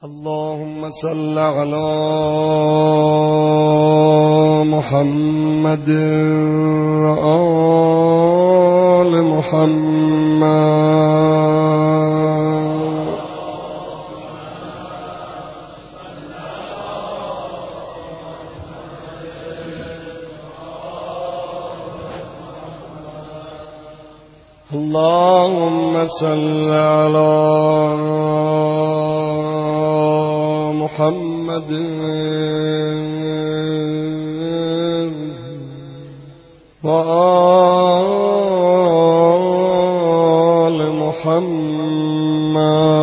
اللهم صل على محمد وآل محمد. اللهم صل على محمد وآل محمد.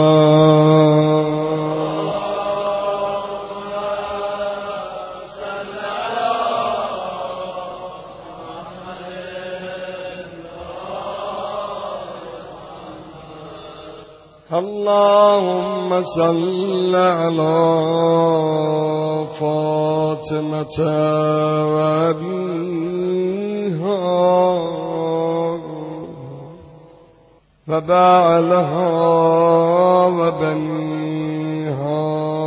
اللهم صل على فاطمة وأبيها وبعلها وبنيها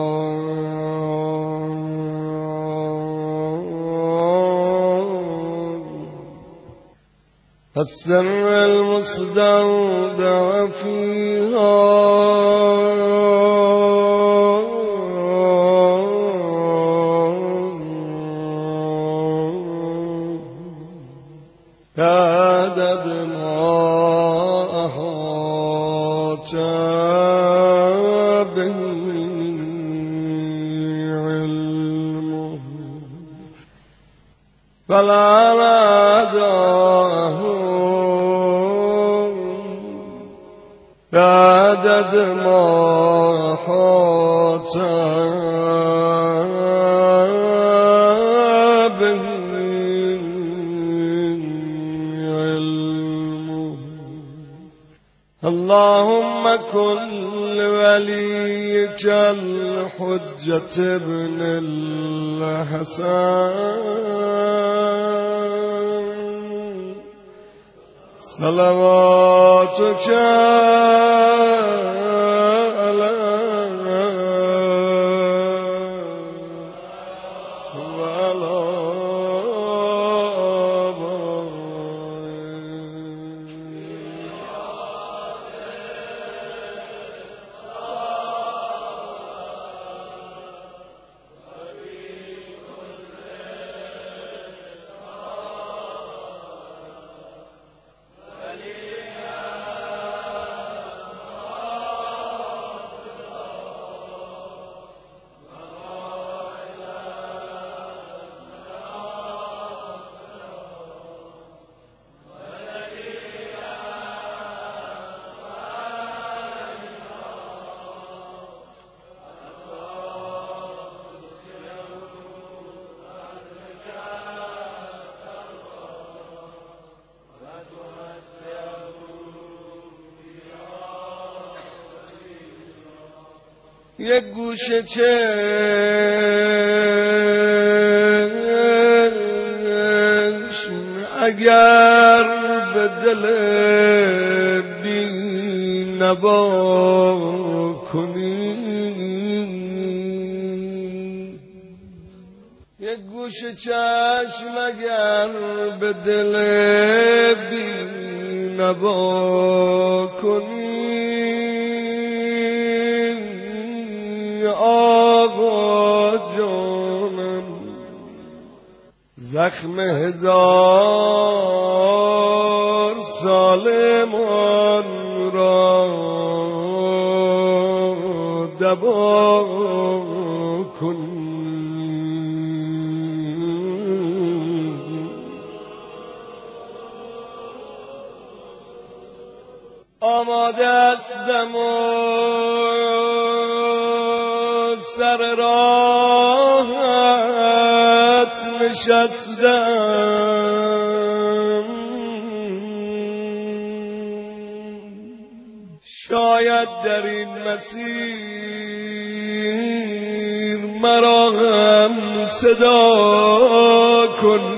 السر المستودع فيها كعدد ما أحاط به علمه فلا ناداه كعدد ما أحاط به علمه. اللهم كن لوليك الحجة ابن الحسن صلواتك یک گوشه چشم اگر به دل بی نوا کنی، یک گوشه چشم اگر به دل بی نوا کنی، آقا جانم زخم 1000 سالمان را دوا کنی. آماده استم و سر راحت نشستم، شاید در این مسیر مرا هم صدا کن.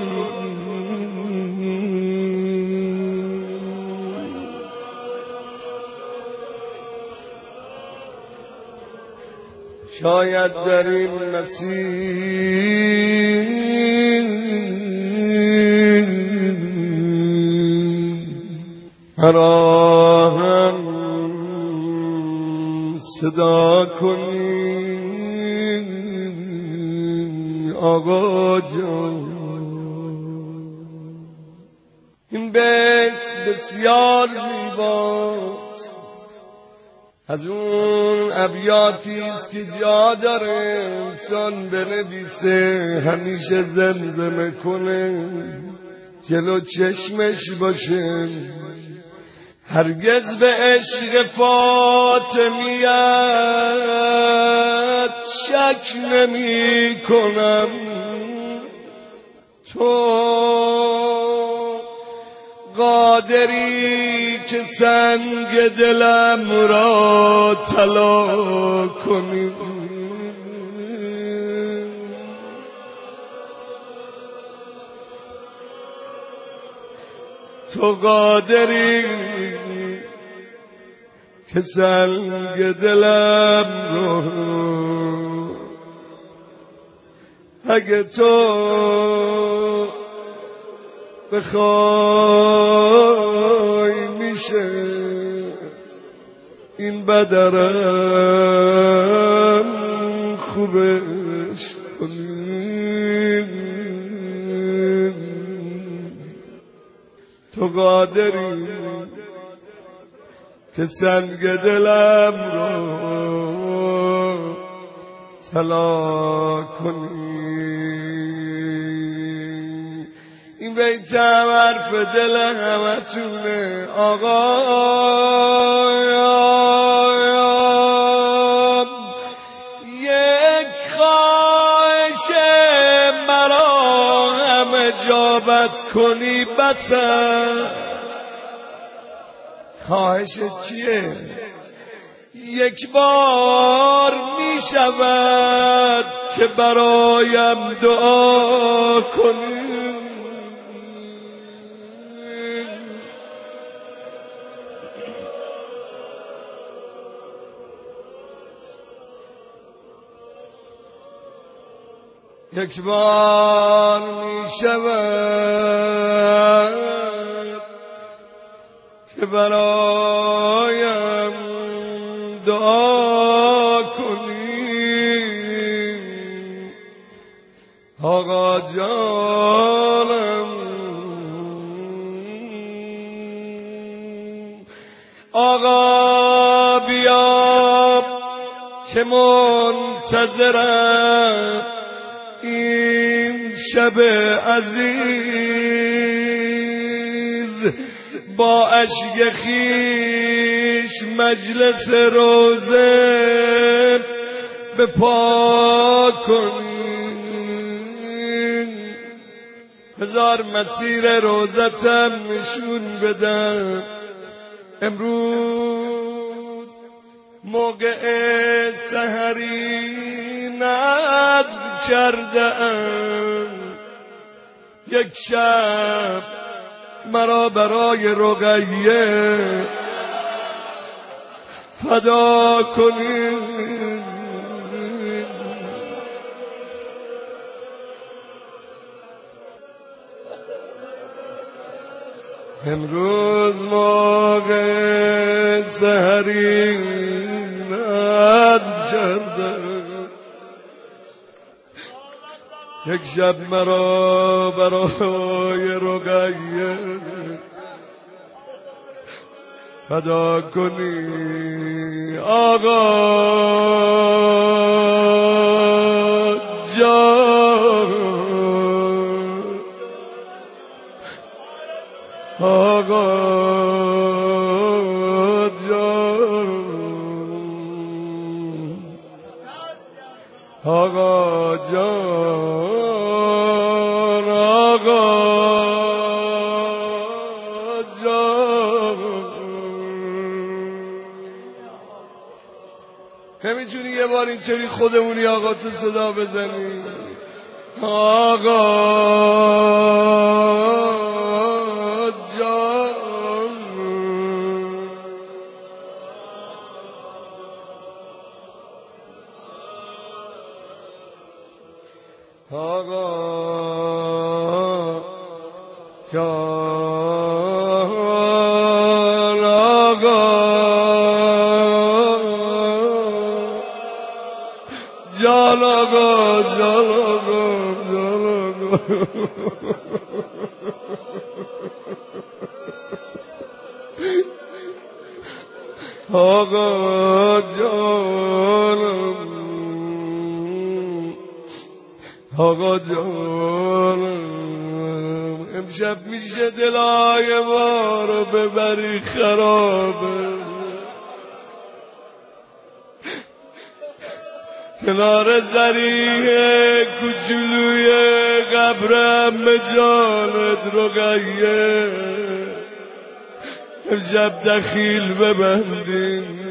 شاید در این مسیر مرا هم صدا کنی آقا جان. این بیت بسیار زیباست، از اون ابیاتی است که جا داره انسان بنویسه، همیشه زمزمه کنه، جلو چشمش باشه. هرگز به عشق فاطمیت شک نمی کنم، تو قادری که سنگ دلم را طلا کنی. تو قادری که سنگ دلم را، اگه تو بخوای میشه این بدرم خوبش کنی. تو قادری که سنگ دلم رو طلا کنی. این بیت هم حرف دل همتونه آقا. یک خواهش مرا هم اجابت کنی بسم. خواهش چیه؟ یک بار می شود که برایم دعا کنی. یک بار می شود که برایم دعا کنی آقا جانم. آقا بیا که منتظرم این شب عزیز، با اشک خویش مجلس روزه به پا کنی. هزار مسیر روزتم نشون بدم. امروز موقع سحری نذر کردم، یک شب مرا برای رقیه فدا کنی. امروز موقع سحری نذر کردم، یک شب مرا برای رقیه فدا کنی آقا جان. آقا جان، آقا جان، آقا جان. نمیتونی یه بار اینطوری خودمونی آقا تو صدا بزنی؟ آقا جان. آقا جان آقا جان آقا جان آقا جان آقا آقا جانم آقا جانم امشب میشه دلای ما رو ببری خرابه کنار زریح کوچولوی قبرم به جانت رقیه امشب دخیل ببندیم